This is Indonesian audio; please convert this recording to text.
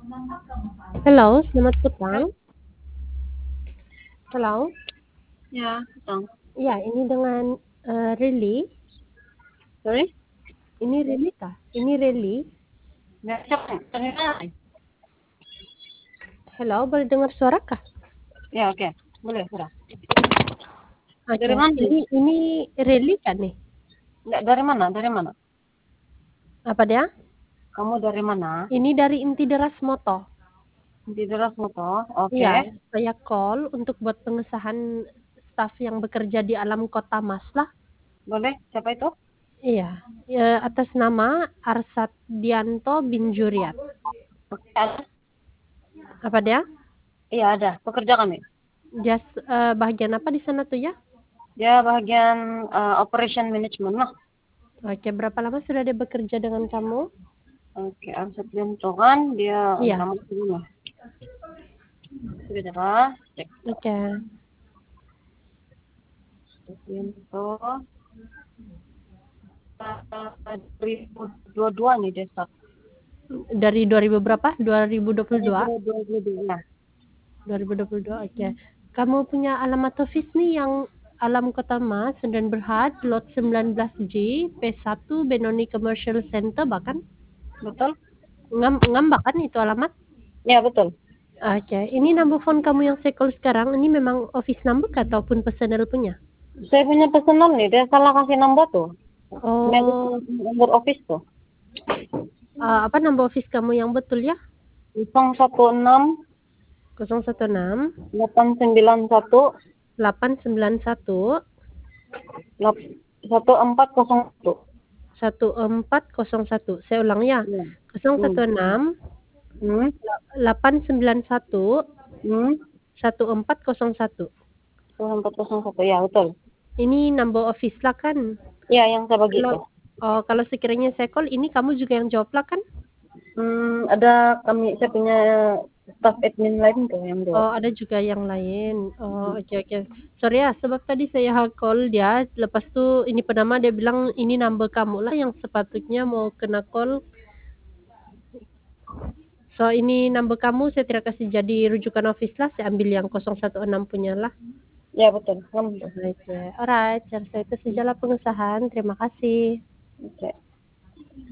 Halo, selamat petang. Halo. Ya, petang. Iya, ini dengan, Rili. Sorry? Ini Rili kah? Ini Rili. Nggak siapa? Dari mana? Halo, boleh dengar suara kah? Ya, oke. Boleh, sudah. Oke, Dari mana? ini Rili kan nih? Nggak, dari mana? Dari mana? Apa dia? Kamu dari mana? Ini dari Inti Deras Moto. Di Deras Moto. Oke. Iya, saya call untuk buat pengesahan staf yang bekerja di alam kota Mas lah. Boleh? Siapa itu? Iya, atas nama Arsat Dianto bin Juriat. Oke, ada. Apa dia? Iya, ada. Pekerja kami. Bagian apa di sana tuh ya? Dia bagian operation management lah. Oke, berapa lama sudah dia bekerja dengan kamu? Oke, Arsat Bianto kan. Dia Iya. lama dulu. Sudah, cek. Oke. Bianto. 2022 nih dia start. Dari 2000 berapa? 2022? 2022. 2022, oke. Kamu punya alamat office nih yang Alam Kota Mas, Sundan Berhad, Lot 19G, P1, Benoni Commercial Center, bahkan Betul? ngambak kan itu alamat? Ya, betul. Oke, ini number phone kamu yang saya call sekarang, ini memang office number kah ataupun personal punya? Saya punya personal nih, dia salah kasih nomor tuh. Oh, Nomor office tuh. apa number office kamu yang betul ya? 016 016 891 891 1401. 1401. Saya ulang ya. Ya. 016 Hmm. 891 Hmm. 1401. 1401. Ya, betul. Ini number office lah kan? Ya, yang saya bagi itu. Kalau sekiranya saya call, ini kamu juga yang jawab lah kan? Ada saya punya staff admin lain tuh yang Oh, jawab. ada juga yang lain. Oh, oke. Sorry ya, sebab tadi saya call dia, lepas tu ini penama dia bilang ini number kamu lah yang sepatutnya mau kena call. So, ini number kamu saya tidak kasih jadi rujukan office lah, saya ambil yang 016 punya lah. Ya, betul. Kamu. Alright, saya itu sajalah pengesahan. Terima kasih. Oke.